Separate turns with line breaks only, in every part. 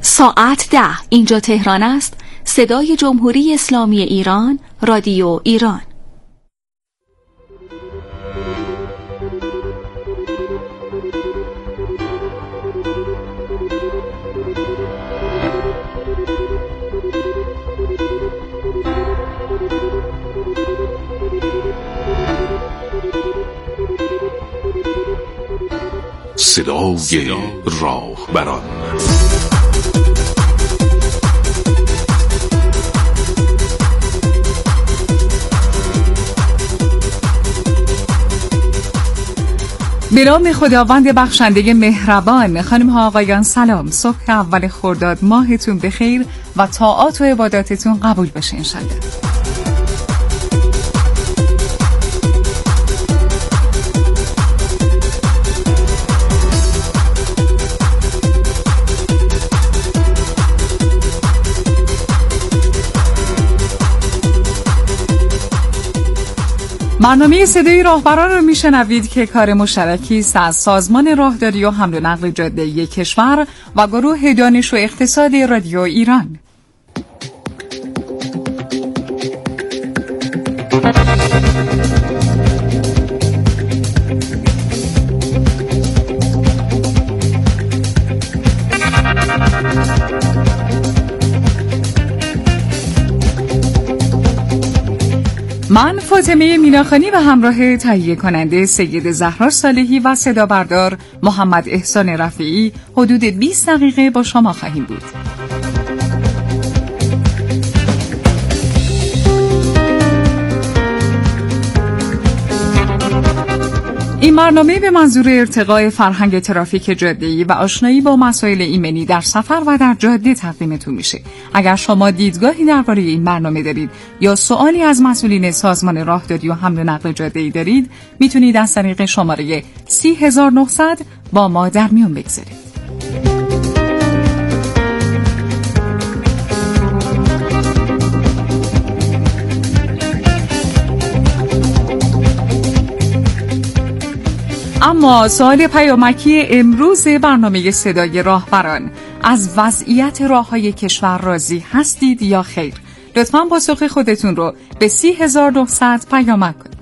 ساعت 10 اینجا تهران است. صدای جمهوری اسلامی ایران، رادیو ایران.
صدای راهبران.
به نام خداوند بخشنده مهربان. خانم ها آقایان سلام. صبح اول خرداد ماهتون بخیر و طاعات و عباداتتون قبول بشه انشالله. برنامه صدای راهبران رو میشنوید که کار مشترکی است از سازمان راهداری و حمل و نقل جاده‌ای کشور و گروه دانش و اقتصاد رادیو ایران. من فاطمه میناخانی و همراه تهیه کننده سید زهرا صالحی و صدا بردار محمد احسان رفیعی حدود 20 دقیقه با شما خواهیم بود. این برنامه به منظور ارتقاء فرهنگ ترافیک جاده‌ای و آشنایی با مسائل ایمنی در سفر و در جاده تقدیمتون میشه. اگر شما دیدگاهی درباره این برنامه دارید یا سوالی از مسئولین سازمان راهداری و حمل و نقل جاده‌ای دارید، میتونید از طریق شماره 30900 با ما در میون بگذارید. اما سوال پیامکی امروز برنامه صدای راهبران: از وضعیت راه‌های کشور راضی هستید یا خیر؟ لطفاً پاسخ خودتون رو به 30900 پیامک کنید.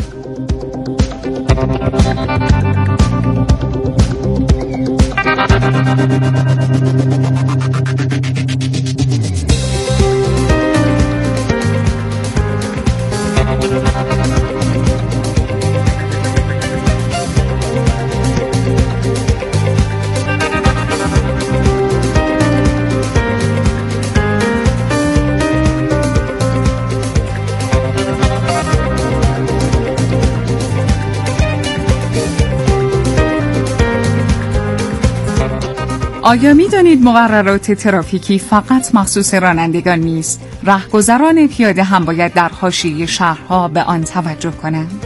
آیا می‌دانید مقررات ترافیکی فقط مخصوص رانندگان نیست؟ رهگذران پیاده هم باید در حاشیه شهرها به آن توجه کنند.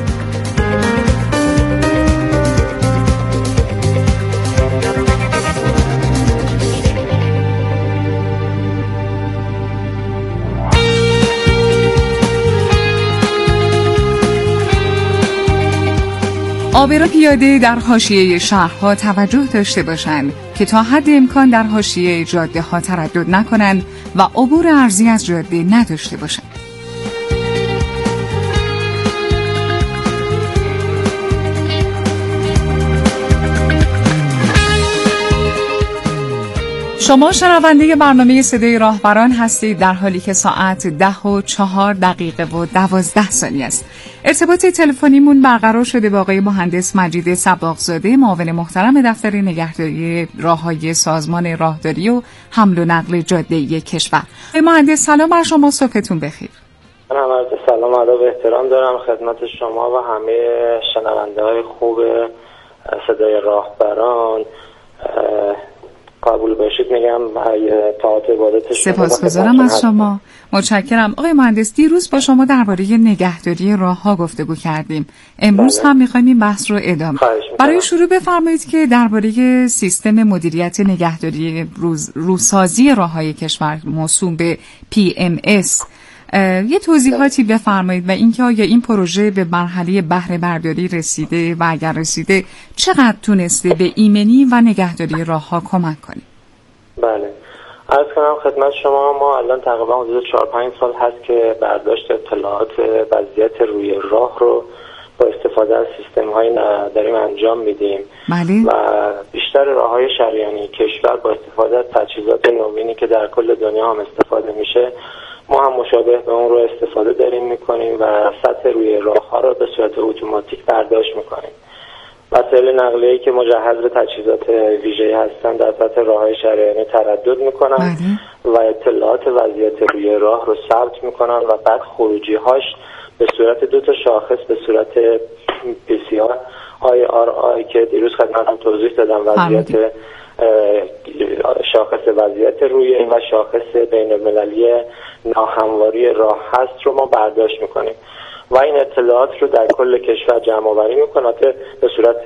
عابران پیاده در حاشیه شهرها توجه داشته باشند که تا حد امکان در حاشیه جاده ها تردد نکنند و عبور ارضی از جاده نداشته باشند. شما شنونده برنامه صدای راهبران هستید در حالی که ساعت 10:04 است. ارتباط تلفنیمون برقرار شده با آقای مهندس مجید سباقزاده، معاون محترم دفتر نگهداری راه‌های سازمان راهداری و حمل و نقل جاده‌ای کشور. آقای مهندس سلام بر شما، صبحتون بخیر.
من عرض سلام و ادب و احترام دارم خدمت شما و همه شنونده‌های خوب صدای راهبران. قبول باشید میگم طاعت عبادت شما.
سپاسگزارم از شما. متشکرم. آقای مهندس دیروز با شما درباره نگهداری راه‌ها گفتگو کردیم. امروز هم می‌خوایم این بحث رو ادامه. برای شروع بفرمایید که درباره سیستم مدیریت نگهداری روسازی راه‌های کشور موسوم به PMS یه توضیحاتی بفرمایید و اینکه آیا این پروژه به مرحله بهره برداری رسیده و اگر رسیده چقدر تونسته به ایمنی و نگهداری راه‌ها کمک کنه؟
بله، عرض کنم خدمت شما، ما الان تقریبا حدود 4-5 سال هست که برداشت اطلاعات وضعیت روی راه رو با استفاده از سیستم‌هایی داریم انجام میدیم.
بله.
و بیشتر راه‌های شریانی کشور با استفاده از تجهیزات نوینی که در کل دنیا هم استفاده میشه، ما هم مشابه به اون رو استفاده داریم میکنیم و سطح روی راه‌ها رو به صورت اتوماتیک برداشت میکنیم. وسایل نقلیه‌ای که مجهز به تجهیزات ویژه‌ای هستن در سطح راه‌های شریانی تردد میکنن و اطلاعات وضعیت روی راه رو ثبت میکنن و بعد خروجی‌هاش به صورت 2 شاخص به صورت PCR IRI که دیروز خدمتتون توضیح دادم، وضعیت شاخص وضعیت روی و شاخص بین‌المللی ناهمواری راه هست رو ما برداشت میکنیم و این اطلاعات رو در کل کشور جمع آوری میکنه به صورت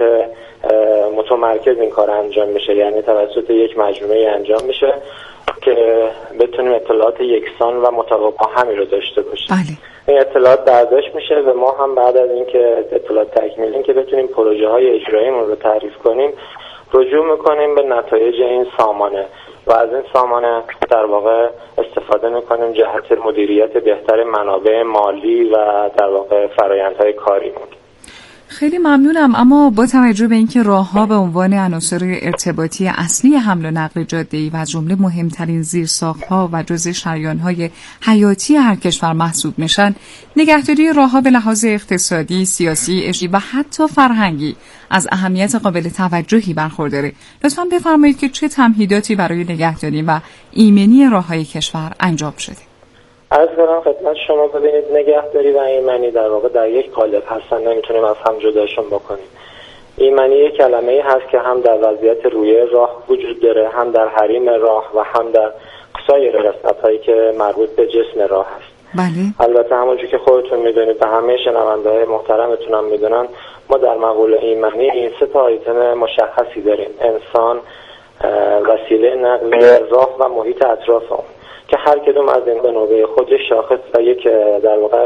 متمرکز این کار انجام میشه، یعنی توسط یک مجموعه انجام میشه که بتونیم اطلاعات یکسان و مطابق با همی رو داشته باشیم.
بله.
این اطلاعات برداشت میشه و ما هم بعد از اینکه اطلاعات تکمیلیم که بتونیم پروژه های اجراییمون رو تعریف کنیم، رجوع میکنیم به نتایج این سامانه و از این سامانه در واقع استفاده میکنیم جهت مدیریت بهتر منابع مالی و در واقع فرآیندهای کاریمون.
خیلی ممنونم. اما با توجه به اینکه راه‌ها به عنوان عناصر ارتباطی اصلی حمل و نقل جاده‌ای و از جمله مهمترین زیرساخت‌ها و جزء شریان‌های حیاتی هر کشور محسوب میشن، نگهداری راه‌ها به لحاظ اقتصادی، سیاسی، اجتماعی و حتی فرهنگی از اهمیت قابل توجهی برخورداره. لطفاً بفرمایید که چه تمهیداتی برای نگهداری و ایمنی راه‌های کشور انجام شده؟
عرض کنم خدمت شما، ببینید نگهداری و ایمنی در واقع در یک قالب هستن، نمیتونیم از هم جداشون بکنیم. ایمنی یک کلمه‌ای هست که هم در وضعیت روی راه وجود داره، هم در حریم راه و هم در سایر قسمت‌هایی که مربوط به جسم راه هست.
بله.
البته همونجوری که خودتون میدونید و همه شنونده‌های محترمتون هم میدونن، ما در مقوله ایمنی این 3 آیتم مشخصی داریم: انسان، وسیله نقلیه، راه و محیط اطراف اون، که هر کدوم از این به نوبه خود شاخص و یک در واقع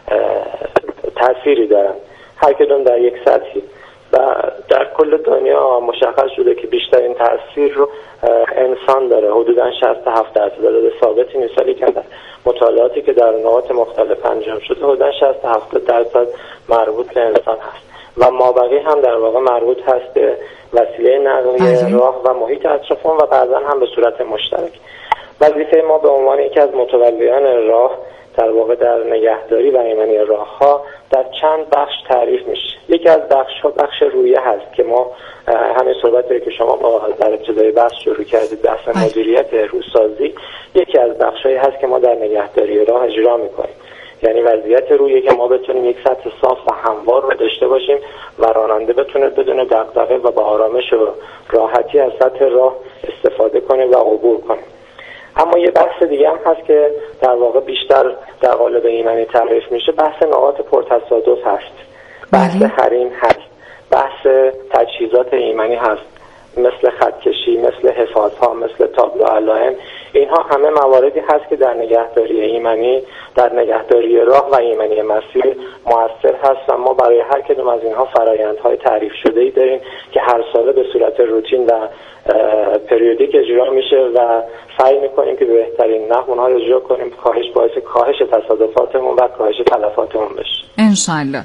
تأثیری دارن، هر کدوم در یک سطحی و در کل دنیا مشخص شده که بیشترین تأثیر رو انسان داره، حدوداً 67%. عدد ثابتی نیست، ولی که مطالعاتی که در نقاط مختلف انجام شده حدوداً 60-70% مربوط به انسان هست و مابقی هم در واقع مربوط هست به وسیله نقلیه، راه و محیط اطراف و بعضا هم به صورت مشترک. وظیفه ما به عنوان یکی از متولیان راه در واقع در نگهداری و ایمنی راه‌ها در چند بخش تعریف میشه. یکی از بخش‌ها بخش رویه هست که ما همین صحبتی که شما در ابتدای بحث شروع کردید، بحث مدیریت روسازی، یکی از بخش‌هایی هست که ما در نگهداری راه اجرا می‌کنیم. یعنی وضعیت رویه که ما بتونیم یک سطح صاف و هموار رو داشته باشیم و راننده بتونه بدون دغدغه و با آرامش و راحتی از سطح راه استفاده کنه و عبور کنه. اما یه بحث دیگه هم هست که در واقع بیشتر در قالب ایمنی تعریف میشه، بحث نقاط پرتصادف هست، بحث حریم هست، بحث تجهیزات ایمنی هست، مثل خطکشی، مثل حفاظها، مثل تابلو علائم. اینها همه مواردی هست که در نگهداری ایمنی، در نگهداری راه و ایمنی مسیر مؤثر هست و ما برای هر کدوم از اینها فرآیندهای تعریف شده‌ای داریم که هر ساله به صورت روتین و پریودیک اجرا میشه و سعی میکنیم که به بهترین نحو اونها رو اجرا کنیم، باعث کاهش تصادفاتمون و کاهش تلفاتمون بشه
انشالله.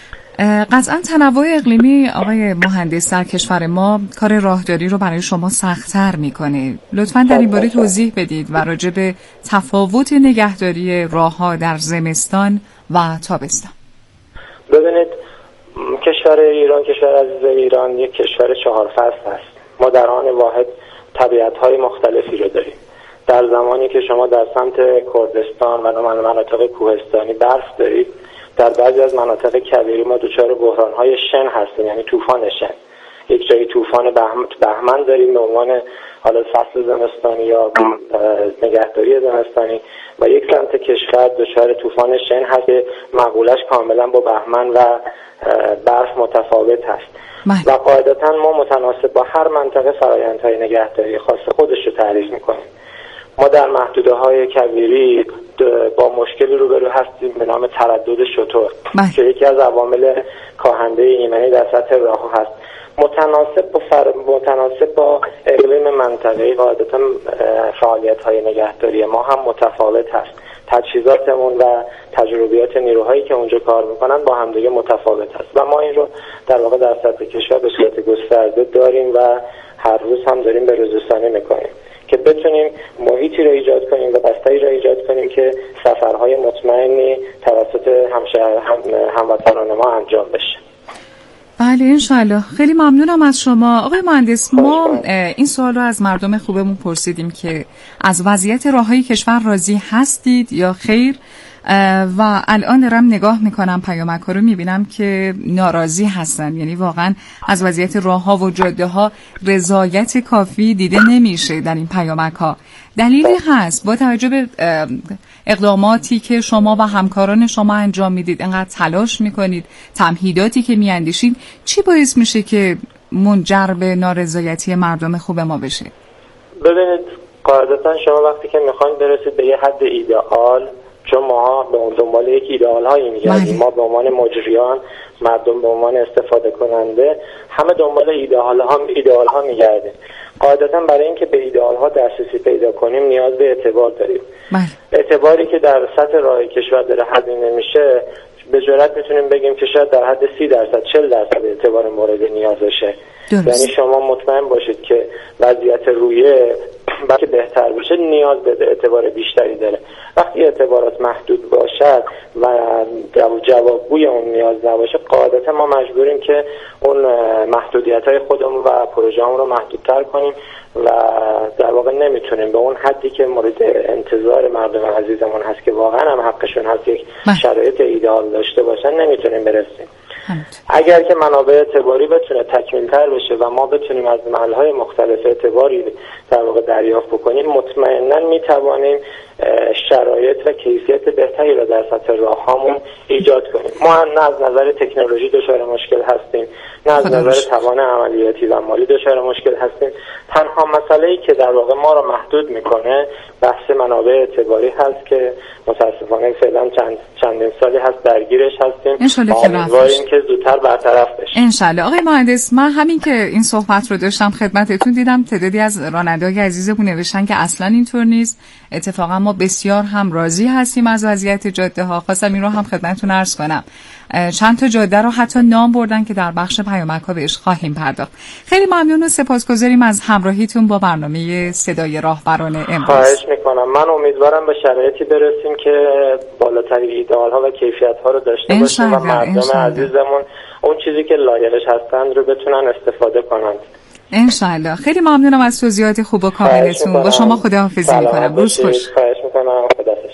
قطعا تنوع اقلیمی آقای مهندس در کشور ما کار راهداری رو برای شما سخت‌تر میکنه. لطفاً در این باره توضیح بدید و راجع به تفاوت نگهداری راه‌ها در زمستان و تابستان.
ببینید، کشور ایران، کشور عزیز ایران، یک کشور 4 فصل است. ما در آن واحد طبیعت‌های مختلفی رو داریم. در زمانی که شما در سمت کردستان و مناطق کوهستانی برف دارید، در بعضی از مناطق کویری ما دچار بحران‌های شن هستیم، یعنی طوفان شن. یک جایی طوفان بهمن داریم به عنوان حالا فصل زمستانی یا نگهداری زمستانی و یک سمت کشور دچار طوفان شن هست که مقولش کاملا با بهمن و برف متفاوت هست و قاعدتا ما متناسب با هر منطقه فرآیندهای نگهداری خاص خودش رو تعریف میکنیم. ما در محدوده‌های کویری با مشکلی روبرو هستیم به نام تردد شتر که یکی از عوامل کاهنده ایمنی در سطح راه هست. متناسب با اقلیم منطقه‌ای قاعدتا فعالیت‌های نگهداری ما هم متفاوت هست. تجهیزاتمون و تجربیات نیروهایی که اونجا کار میکنن با همدیگه متفاوت هست و ما این رو در واقع در سطح کشور به صورت گسترده داریم و هر روز هم داریم به روزرسانی میکنیم که بتونیم محیطی رو ایجاد کنیم و بستری رو ایجاد کنیم که سفرهای مطمئنی توسط هموطنان ما انجام بشه.
بله انشالله. خیلی ممنونم از شما آقای مهندس. ما این سوال رو از مردم خوبمون پرسیدیم که از وضعیت راههای کشور راضی هستید یا خیر و الان دارم نگاه میکنم پیامک‌ها رو میبینم که ناراضی هستن، یعنی واقعا از وضعیت راهها و جاده‌ها رضایت کافی دیده نمیشه در این پیامک‌ها. دلیلی هست با توجه به اقداماتی که شما و همکاران شما انجام میدید، انقدر تلاش میکنید، تمهیداتی که میاندیشید، چی باعث میشه که منجر به نارضایتی مردم خوب ما بشه؟
ببینید قاعدتا شما وقتی که میخواین برسید به یه حد ایدئال، چون ما به دنبال یک ایدئال هایی میگردیم، ما به عنوان مجریان، مردم به عنوان استفاده کننده همه دنبال ایدئال ها میگردیم. قاعدتا برای اینکه به ایدئال ها دسترسی پیدا کنیم نیاز به اعتبار داریم. اعتباری که در سطح راه کشور داره هزینه نمیشه، به جرات میتونیم بگیم که شاید در حد 30% 40% اعتبار مورد نیازشه. یعنی شما مطمئن باشید که وضعیت رویه که بهتر بشه نیاز به اعتبار بیشتری داره. وقتی اعتبارات محدود باشد و جوابگوی اون نیاز نباشه، قاعدتا ما مجبوریم که اون محدودیت‌های خودمون و پروژه‌مون رو محدودتر کنیم و در واقع نمیتونیم به اون حدی که مورد انتظار مردم عزیزمون هست که واقعا هم حقشون هست یک شرایط ایدئال داشته باشن نمیتونیم برسیم. اگر که منابع اعتباری بتونه تکمیل‌تر بشه و ما بتونیم از محل‌های مختلف اعتباری در واقع دریافت بکنیم، مطمئناً میتوانیم شرایط و کیفیت بهتری را در سطح راه‌هامون ایجاد کنیم. ما نه از نظر تکنولوژی دچار مشکل هستیم، نه از نظر توان عملیاتی و مالی دچار مشکل هستیم. تنها مسئله‌ای که در واقع ما را محدود میکنه بحث منابع اعتباری هست که متاسفانه فعلا چندین سالی هست درگیرش هستیم. امیدواریم که زودتر برطرف بشه.
انشالله. آقای مهندس، من همین که این صحبت رو داشتم خدمتتون دیدم تعدادی از رانندگان عزیزمون نوشتن که اصلا اینطور نیست. اتفاقا ما بسیار هم راضی هستیم از وضعیت جاده ها. خواستم این رو هم خدمتتون عرض کنم. چند تا جاده رو حتی نام بردن که در بخش پیامک ها بهش خواهیم پرداخت. خیلی ممنون و سپاسگزاریم از همراهیتون با برنامه صدای راهبران امروز.
خواهش میکنم. من امیدوارم به شرایطی برسیم که بالاترین ایدئال ها و کیفیت ها رو داشته باشیم و مردم عزیزمون اون چیزی که لایقش هستند رو بتونن استفاده کنند.
انشالله. خیلی ممنونم از توضیحات خوب و کاملتون. با شما خداحافظی میکنم. روز خوش.
خواهش میکنم. خداحافظ.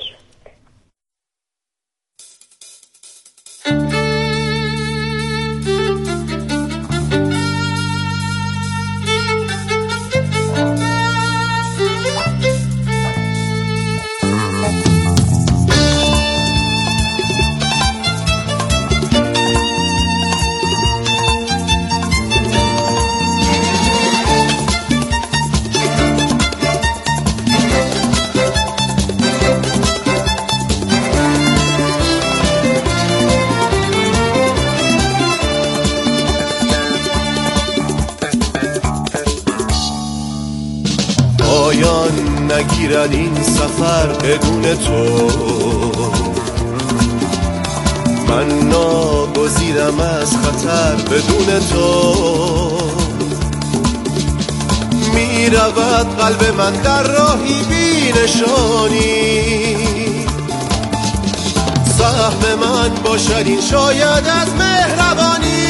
نگیرد این سفر بدون تو، من ناگزیرم از خطر بدون تو. می رود قلب من در راهی بی نشانی، سهم من باشد این شاید از مهربانی.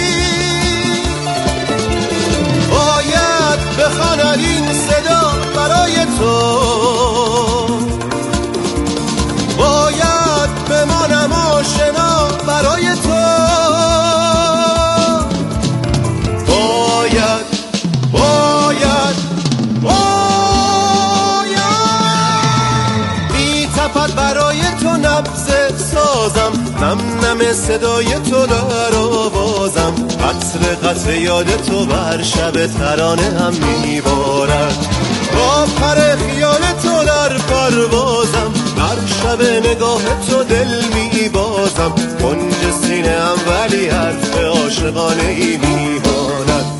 باید بخواند این صدا برای تو، باید بمانم آشنا برای تو. باید میتپد برای تو نبض سازم، نم نم صدای تو در آوازم، قطر قطر یاد تو بر شب ترانه هم میبارد. با پر خیال تو در پروازم، بر شب نگاه تو دل میبازم. کنج سینه ام ولی حرف عاشقانه ای میماند.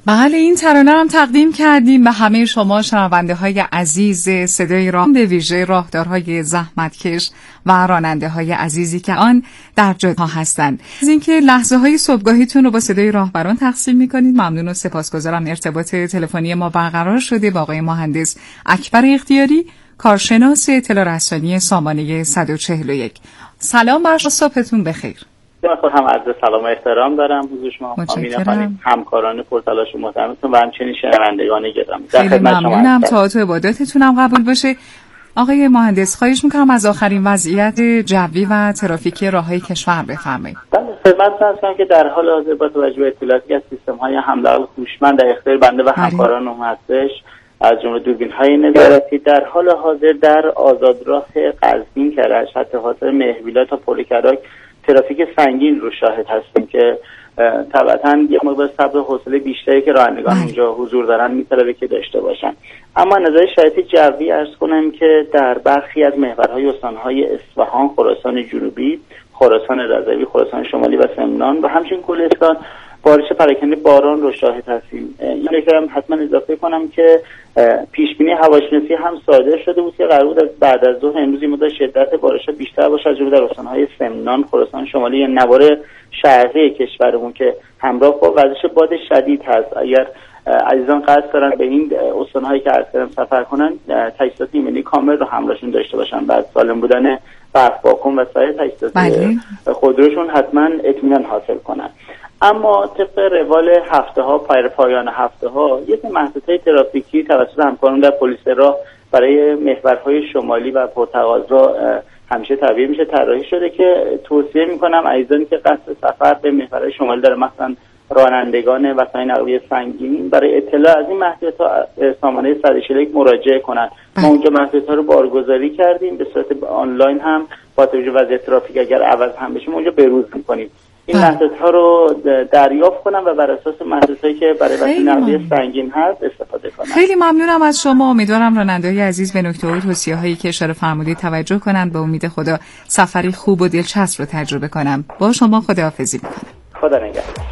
بله، این ترانه هم تقدیم کردیم به همه شما شنونده های عزیز صدای راه، به ویژه راهدارهای زحمتکش و راننده های عزیزی که آن در جاده هستند. از اینکه لحظه های صبحگاهیتون رو با صدای راهبران تقسیم میکنید ممنون و سپاسگزارم. ارتباط تلفنی ما برقرار شده با آقای مهندس اکبر اختیاری، کارشناس اطلاع رسانی سامانه 141. سلام بر شما، صبحتون بخیر.
من خود هم عرض سلام و احترام دارم حضور شما،
متشکرم.
همکاران پرتلاش و محترمتون و همچنین شنوندگان گرامی.
خیلی ممنونم. طاعت و عبادتتون هم قبول باشه. آقای مهندس خواهش میکنم از آخرین وضعیت جوی و ترافیکی راههای کشور بفرمایید.
بله، خدمتتون هستم که در حال حاضر با توجه به اطلاعاتی از سیستم‌های حمله هوشمند در اختیار بنده و همکارانم هستش، از جمله دوربین‌های نظارتی، در حال حاضر در آزادراه قزوین کرج حتی حاضر مهربیلا تا پل کرک ترافیک سنگین رو شاهد هستیم که طبعاً یه مقدار صبر و حوصله بیشتری که رانندگان اونجا حضور دارن می‌طلبه که داشته باشن. اما نظر شرایط جوی عرض کنم که در برخی از محورهای استان‌های اصفهان، خراسان جنوبی، خراسان رضوی، خراسان شمالی و سمنان و همچنین گلستان بارش پراکنده باران رو شاهد هستیم. این رو حتما اضافه کنم که پیشبینی هواشناسی هم صادر شده بود که قرار بود بعد از ظهر امروز این مدت شدت بارش‌ها بیشتر باشه، از جمله در استان‌های سمنان، خراسان شمالی یا نوار شرقی کشورمون که همراه با وزش باد شدید هست. اگر عزیزان قصد دارن به این استان‌هایی که عرض کردم سفر کنن، تجهیزات ایمنی کامل رو همراهشون داشته باشن، بعد سالم بودن برف واکن و سایر تجهیزات خودروشون حتما اطمینان حاصل کنن. اما طبق روال هفته ها، پایان هفته ها، یک محدودیت ترافیکی توسط همکاران در پلیس راه برای محورهای شمالی و پرتقاضا همیشه تعبیه میشه، طراحی شده که توصیه میکنم عزیزانی که قصد سفر به محورهای شمالی داره، مثلا رانندگان وسایل نقلیه سنگین، برای اطلاع از این محدودیت‌ها سامانه 141 مراجعه کنند. ما اونجا محدودیت‌ها رو بارگذاری کردیم، به صورت آنلاین هم با توجه به وضعیت ترافیک اگر عوض هم بشه اونجا بروز می‌کنیم. این محدودیت‌ها رو دریافت کنم و بر اساس محدودیت‌هایی که برای وسایل نقلیه سنگین هست استفاده کنم.
خیلی ممنونم از شما. امیدوارم راننده‌های عزیز به نکته و توصیه‌هایی که اشاره فرمودید توجه کنند. به امید خدا سفری خوب و دلچسب رو تجربه کنم. با شما خداحافظی می‌کنم.
خدا نگهدار.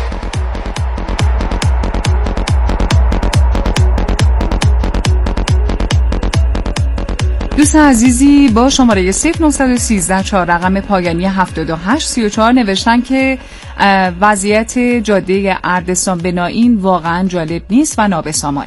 دوست عزیزی با شماره 0913 4 رقم پایانی 7834 نوشتن که وضعیت جاده اردسان بنائین واقعا جالب نیست و نابسامانه.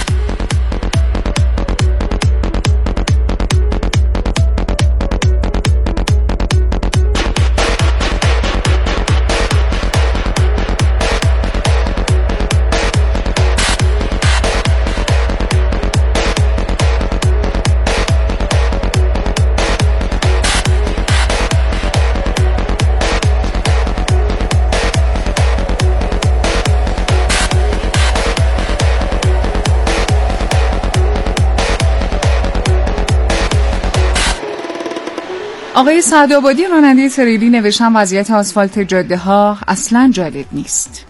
آقای سعدآبادی راننده تریلی نوشتن وضعیت آسفالت جاده ها اصلا جالب نیست.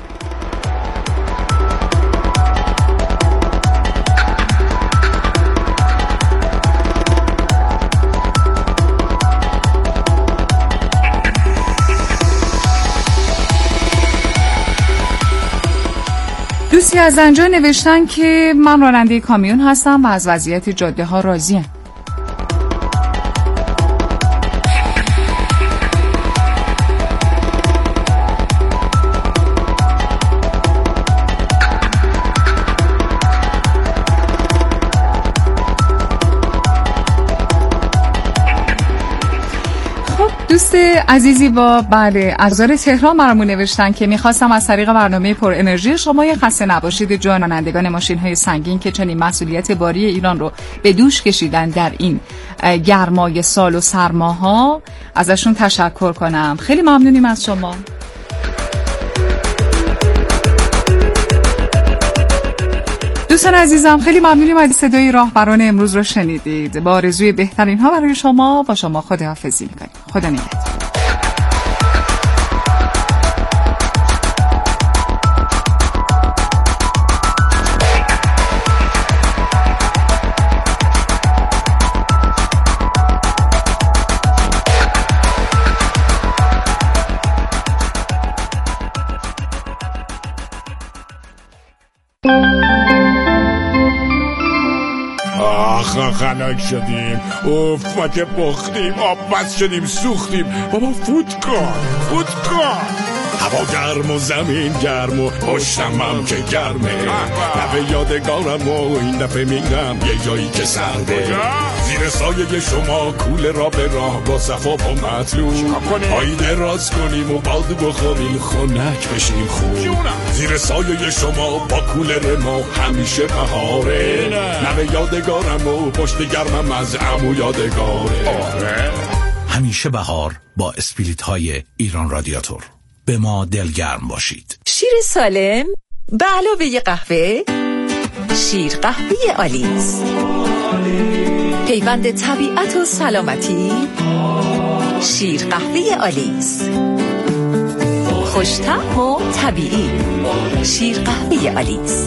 دوستی از زنجان نوشتن که من راننده کامیون هستم و از وضعیت جاده ها راضیم. دوست عزیزی با ابزار تهران برامون نوشتن که میخواستم از طریق برنامه پر انرژی شما خسته نباشید جان رانندگان ماشین‌های سنگین که چنین مسئولیت باری ایران رو به دوش کشیدن در این گرمای سال و سرماها، ازشون تشکر کنم. خیلی ممنونیم از شما. دوستان عزیزم خیلی ممنونیم از صدای راهبران امروز رو شنیدید. با آرزوی بهترین ها برای شما با شما خداحافظی می‌کنیم. خدا نگهدار.
آخا خنک شدیم، اوف ما که بختیم، آب بس شدیم سوختیم. بابا فوت کن هوا گرم و زمین گرم و پشتم هم که گرمه. لبه یادگارم و این دفعه میرم یه جایی که سرده. زیر سایه شما کوله را به راه با صفا و مطلوب پایی دراز کنیم و باد بخوریم خنک بشیم خوب. زیر سایه شما با کوله ما همیشه بهاره. لبه یادگارم و پشت گرمم از عمو یادگاره.
همیشه بهار با اسپریت های ایران رادیاتور. به ما دلگرم باشید.
شیر سالم به علاوه قهوه، شیر قهوه آلیس، پیوند طبیعت و سلامتی. شیر قهوه آلیس، خوش‌طعم و طبیعی. شیر قهوه آلیس.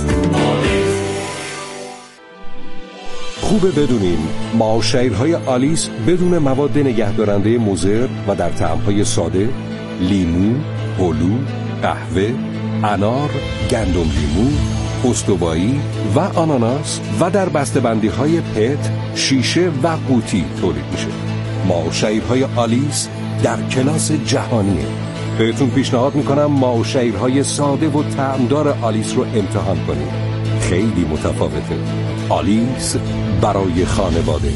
خوبه بدونین معاشرهای آلیس بدون مواد نگهدارنده مضر و در طعم‌های ساده، لیمو، هلو، قهوه، انار، گندم لیمو، استوایی و آناناس و در بسته‌بندی‌های پت، شیشه و قوطی تولید میشه. معاشرهای آلیس در کلاس جهانیه. بهتون پیشنهاد میکنم معاشرهای ساده و طعمدار آلیس رو امتحان کنید. خیلی متفاوته. آلیس برای خانواده.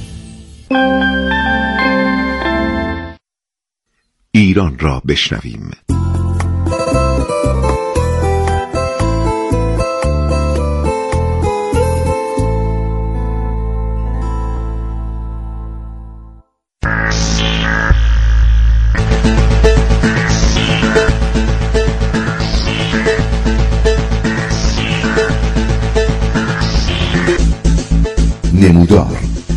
ایران را بشنویم. نمودار.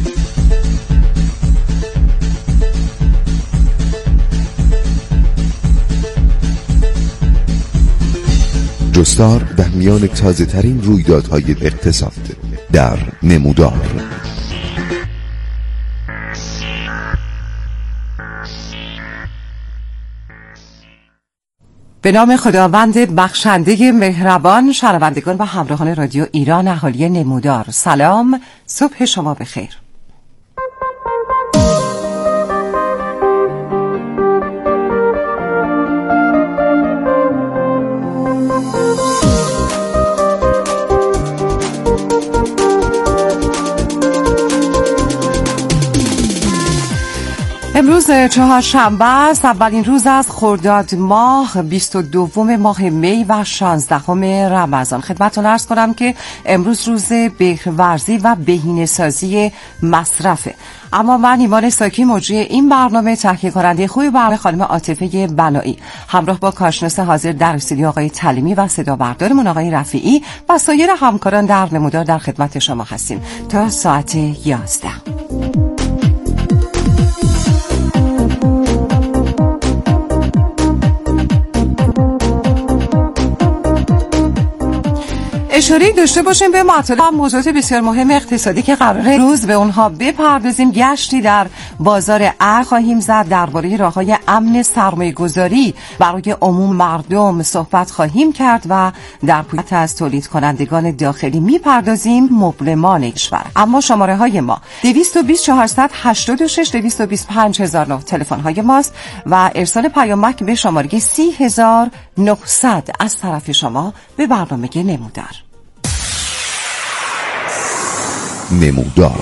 جستار در میان تازه ترین رویدادهای اقتصاد در نمودار.
به نام خداوند بخشنده مهربان. شنوندگان و همراهان رادیو ایران اهالی نمودار، سلام، صبح شما بخیر. امروز چهارشنبه است، اولین روز از خرداد ماه، 22 ماه می و 16 رمضان. خدمتتون عرض کنم که امروز روز بهره‌ورزی و بهینه‌سازی مصرفه. اما من ایمان ساکی، مجری این برنامه، تهیه کننده خوب برنامه خانم عاطفه بنایی، همراه با کارشناس حاضر در استودیو آقای تلیمی و صدا بردارمون آقای رفیعی و سایر همکاران در نمودار در خدمت شما هستیم تا ساعت 11. اشاره داشته باشیم به مطالب و موضوعات بسیار مهم اقتصادی که قراره روز به اونها بپردازیم. گشتی در بازار ارز خواهیم زد، درباره راه‌های امن سرمایه‌گذاری برای عموم مردم صحبت خواهیم کرد و در پویت از تولید کنندگان داخلی میپردازیم مبلمان کشور. اما شماره های ما 220 486 225 009 تلفن های ماست و ارسال پیامک به شماره 30900 از طرف شما به برنامه نمودار.
نمودار.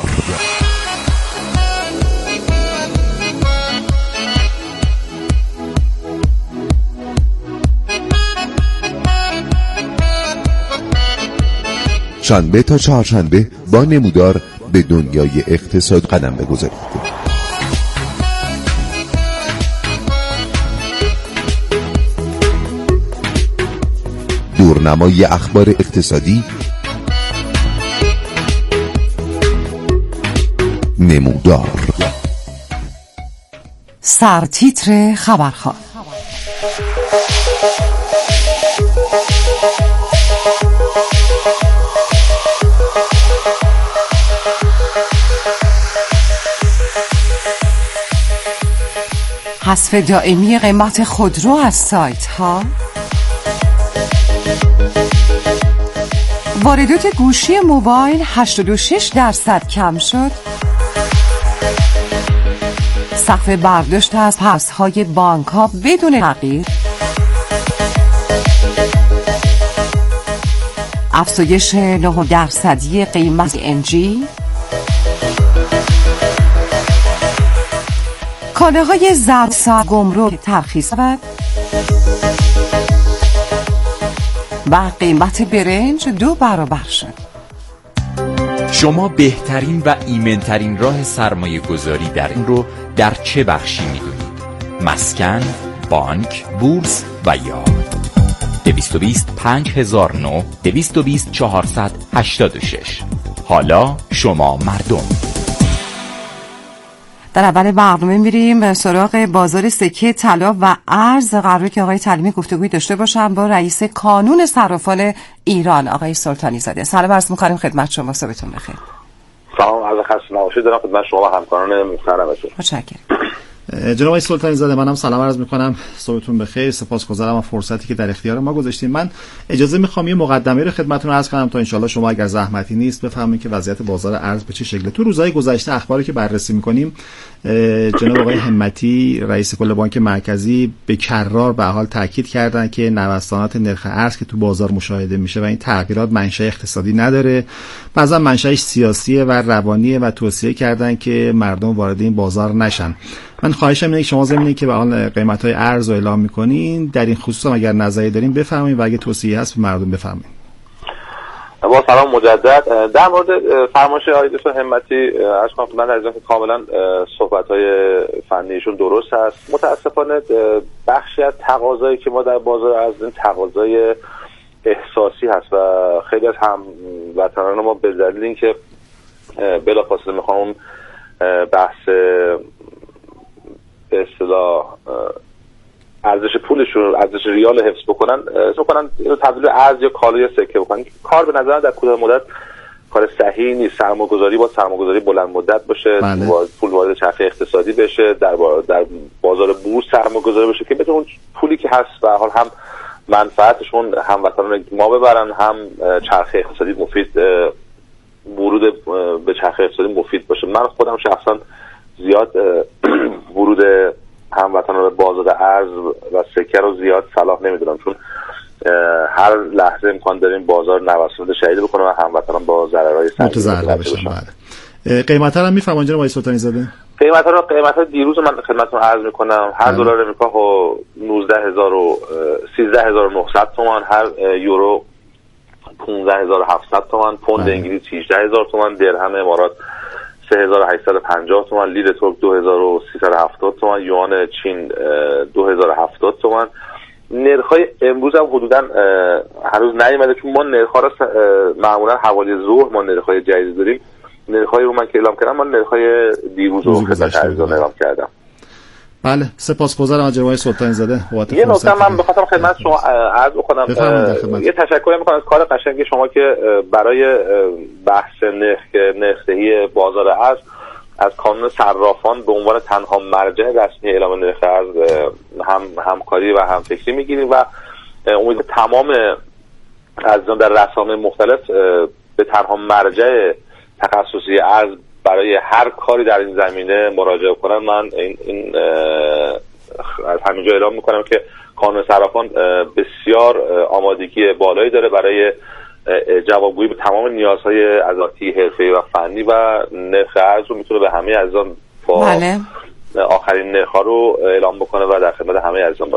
شنبه تا چهارشنبه با نمودار به دنیای اقتصاد قدم بگذارید. دورنمای اخبار اقتصادی، نمودار.
سرتیتر خبرها. حذف دائمی قیمت خودرو از سایت ها. واردات گوشی موبایل 86% کم شد. سقف برداشت از پس‌های بانک‌ها بدون تغییر. افزایش 9% قیمت انجی. کالاهای ضرب گمرک ترخیص شد و قیمت برنج 2 برابر شد.
شما بهترین و ایمن‌ترین راه سرمایه گذاری در این رو در چه بخشی می‌دونید؟ مسکن، بانک، بورس و یا 220 5009 220 486. حالا شما مردم.
در اول برنامه میریم سراغ بازار سکه طلا و ارز. قراره که آقای تعلیمی گفتگویی داشته باشم با رئیس کانون صرافان ایران آقای سلطانی زاده. سلام عرض می‌کنیم خدمت شما، صبحتون بخیر.
سلام، عرض خسته نباشید دارم خدمت شما و همکاران محترمتون.
متشکرم.
جناب آقای سلطانی زاده، منم سلام عرض می‌کنم، صبحتون بخیر. سپاسگزارم از فرصتی که در اختیار ما گذاشتین. من اجازه می‌خوام یه مقدمه رو خدمتتون عرض کنم تا انشالله شما اگر زحمتی نیست بفهمید که وضعیت بازار ارز به چه شکله. تو روزهای گذشته اخباری که بررسی می‌کنیم، جناب آقای همتی رئیس کل بانک مرکزی به کرار به حال تاکید کردن که نوسانات نرخ ارز که تو بازار مشاهده میشه و این تغییرات منشأ اقتصادی نداره، بعضا منشأش سیاسیه و روانیه و توصیه کردن که مردم وارد این بازار نشن. من خواهشم اینه که شما زمینه که به حال قیمت‌های ارز رو اعلام می‌کنین در این خصوص اگر نظری دارین بفرمایید و اگه توصیه هست به مردم بفرمایید.
با سلام مجدد. در مورد فرمایش آقای دکتر همتی عرض کنم من از اینکه کاملا صحبت‌های فنیشون درست است. متأسفانه بخشی از تقاضایی که ما در بازار ارز داریم تقاضای احساسی هست و خیلی از هموطنان ما به دلیل اینکه بلافاصله می‌خوام بحث به اصطلاح ارزش پولشون، ارزش ریال حفظ بکنن اینو تبدیل ارز یا کالا یا سکه بکنن. کار به نظر در کوتاه مدت کار صحیحی نیست. سرمایه‌گذاری با سرمایه‌گذاری بلند مدت باشه، پول وارد چرخه اقتصادی بشه، در بازار بورس سرمایه‌گذاری بشه که بتون پولی که هست به حال هم منفعتشون هموطنان ما ببرن، هم چرخه اقتصادی مفید ورود به چرخه اقتصادی مفید باشه. من خودم شخصا زیاد ورود هموطنان به بازار ارز و سکه رو زیاد صلاح نمیدونم، چون هر لحظه امکان داریم بازار نوسانات شدید بکنه و هموطنان با ضررهای
متضرر بشن. بله. قیمتا رو میفهمن جناب آقای سلطانی زاده؟
قیمتا دیروز من خدمتتون عرض میکنم. هر دلار امریکا 13900 تومان، هر یورو 15700 تومان، پوند انگلیس 18000 تومان، درهم امارات 3850 تومان، لیر ترک 2370 تومان، یوان چین 2070 تومان. نرخ‌های امروز هم حدوداً هنوز نیامده چون ما نرخ‌ها را معمولاً حوالی ظهر ما نرخ‌های جدید داریم. نرخ‌های رو من که اعلام کردم من نرخ‌های دیروز رو خدمت عزیزان اعلام کردم.
بله، سپاسگزارم از جناب سلطانی زاده.
یه نکته من بخواستم خدمت شما عرض کنم. یه تشکر می‌کنم از کار قشنگی شما که برای بحث نرخ‌دهی بازار ارز از کانون صرافان به عنوان تنها مرجع رسمی اعلام نرخ ارز همکاری و همفکری می‌گیریم و امید تمام عزیزان در رسانه‌های مختلف به تنها مرجع تخصصی ارز برای هر کاری در این زمینه مراجعه کنن. من این از همینجا اعلام میکنم که کانون صرافان بسیار آمادگی بالایی داره برای جوابگویی به تمام نیازهای ازاتی حرفه‌ای و فنی و نرخ ارز رو میتونه به همه عزیزان با آخرین نرخ‌ها رو اعلام بکنه و در خدمت همه عزیزان